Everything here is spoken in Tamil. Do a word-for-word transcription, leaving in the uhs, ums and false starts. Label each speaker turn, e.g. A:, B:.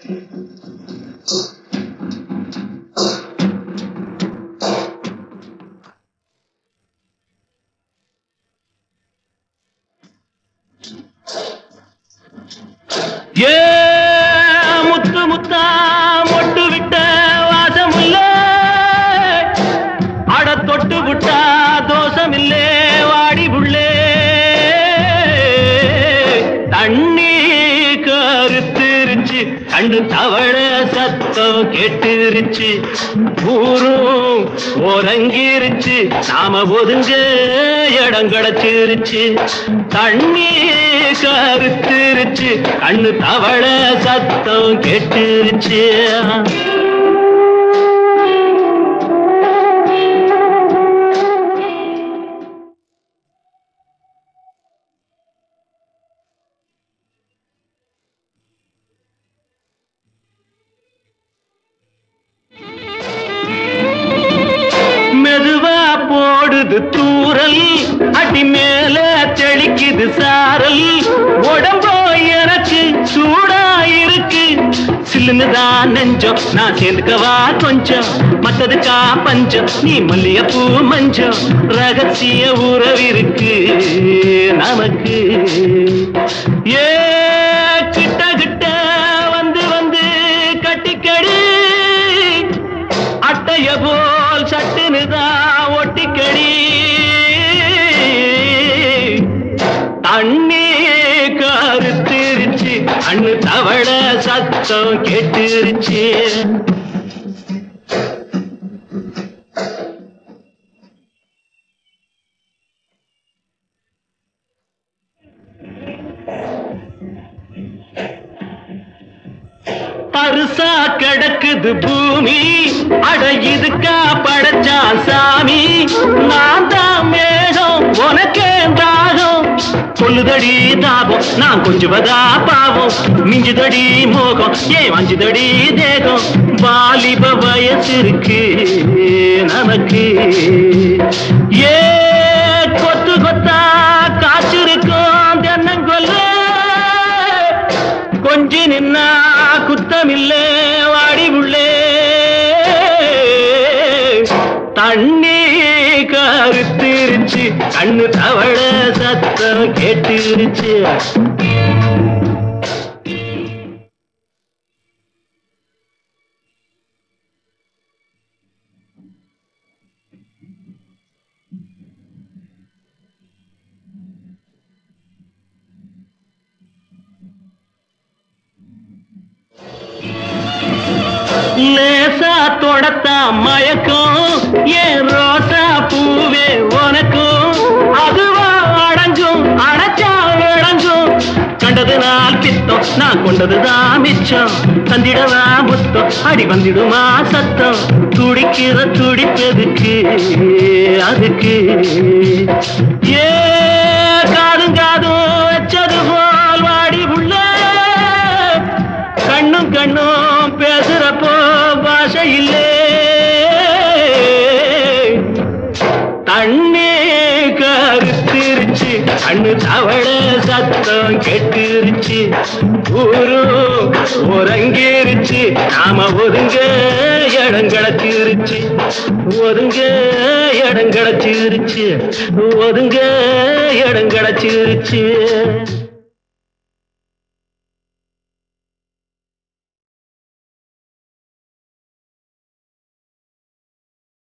A: ஏ முத்து முத்தா மொட்டு விட்ட வாசமில்ல, அட தொட்டு விட்டா தோஷமில்லே வாடி புள்ளே. தண்ணி கருத்திருச்சு, கண்டு தவள சத்தம் கேட்டுருச்சு, ஊரும் உறங்கிருச்சு, நாம ஒதுங்க இடம் கிடைச்சிருச்சு. தண்ணி கருத்திருச்சு, கண்ணு தவள சத்தம் கேட்டுருச்சு. மெதுவா போடுது தூரல், அடி மேல தெளிக்குது சாரல், உடம்போ எனக்கு சூடா இருக்கு, சில்லுன்னுதான் நெஞ்சம், நான் சேர்ந்துக்கவா கொஞ்சம், மத்ததுக்கா பஞ்சம், நீ மல்லிகைப்பூ மஞ்சம், ரகசிய உறவிருக்கு நமக்கு. ஏ கிட்ட கிட்ட வந்து வந்து கட்டிக்கடி, அட்டைய போல் சட்டுனுதான் ஒட்டிக்கடி. தண்ணி கருத்திருச்சு, அண்ணு தவள சத்தம் கேட்டுருச்சு. பருசா கிடக்குது பூமி, அட இதுக்கா படைச்சா சாமி, நான் தான் மேகம் உனக்கே தாகம், கொல்லுதடி தாபம் நான் கொஞ்சுவதா பாவம், மிஞ்சுதடி மோகம் ஏன் வஞ்சுதடி தேகம், வாலிப வயசு இருக்கு நமக்கு. ஏ கொத்து கொத்தா காய்ச்சிருக்கும் தென்னங்கொல்ல, கொஞ்சி நின்னா குத்தமில்லே வாடி உள்ளே. தண்ணி கருத்திருச்சு, கண்ணு தவள சத்தம் கேட்டுருச்சு. லேசா தொடத்தா மயக்கம், ஏன் ரோசா பூவே உனக்கும், அதுவா அடங்கும் அடைச்சா விளங்கும், கண்டது நாள் பித்தம் நான் கொண்டதுதான் மிச்சம், தந்திடவா முத்தம் அடி வந்திடுமா சத்தம், துடிக்கிற துடிப்பதுக்கு அதுக்கு. ஏ காதும் காதும் வச்சது போல் வாடி உள்ள, கண்ணும் கண்ணும் பேசுறப்போ பாஷை இல்லே. தண்ணி கருத்திருச்சு, கண்ணு தவள சத்தம் கேட்டுருச்சு, ஊரும் உறங்கிருச்சு, நாம ஒதுங்க இடம் கிடைச்சிருச்சு, ஒதுங்க இடம் கிடைச்சிருச்சு, ஒதுங்க இடம் கிடைச்சிருச்சு.